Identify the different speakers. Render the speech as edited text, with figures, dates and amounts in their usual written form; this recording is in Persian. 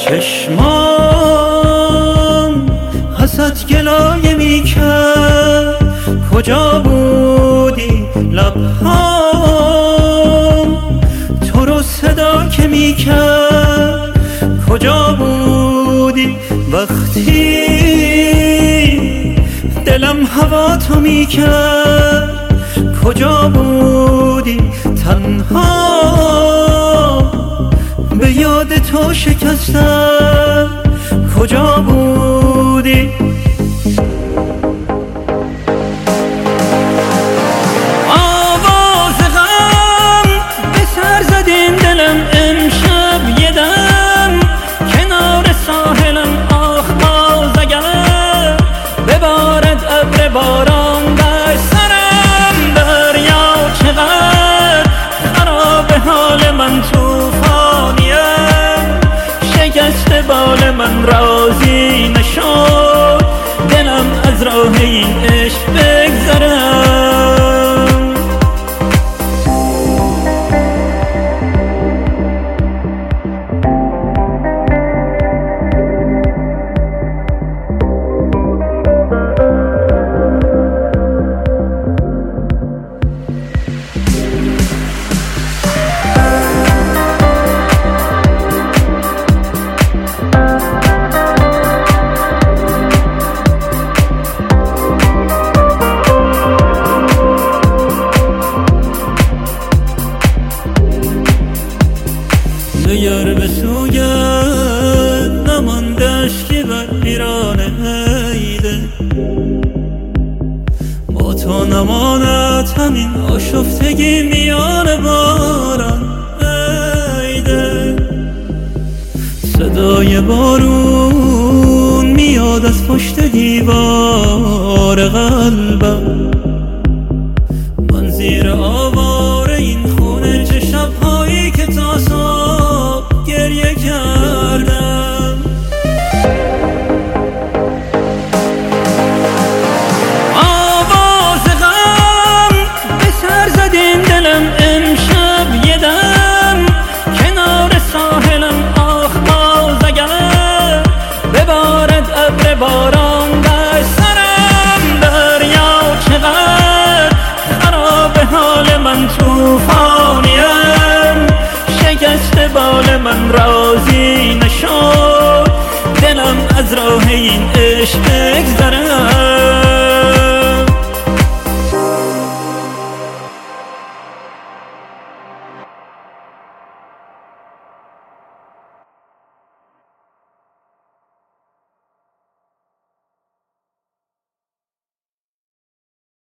Speaker 1: چشمام حسد گلایه میکرد، کجا بودی؟ لبهام تو رو صدا که میکرد، کجا بودی؟ وقتی دلم هوا تو میکرد، کجا بودی؟ تنها به یاد تو شکستم، کجا بودی؟ آواز غم به سر زد این دلم امشب یه دم، کنار ساحلم آخ باز اگر ببارد ابر باران بر سرم، دریا چقدر خراب حال من توفانیم، شکست بال من راضی نشد، دلم از راه این عشق بگذرم. نگر به سویت نماندش که بر پیران عیده، با تو نماند همین آشفتگی میان باران عیده. صدای بارون میاد از پشت دیوار قلبم، من زیر آوار این خونه چه شبهایی که تا صبح گریه کردم. آواز غم به سر زد این دلم امشب یه دم، کنار ساحلم آخ باز اگر ببارد ابر باران بر سرم، دریا چقدر خراب حال من توفانیم، شکست بال من راضی نشد، دلم از راه این عشق بگذرم.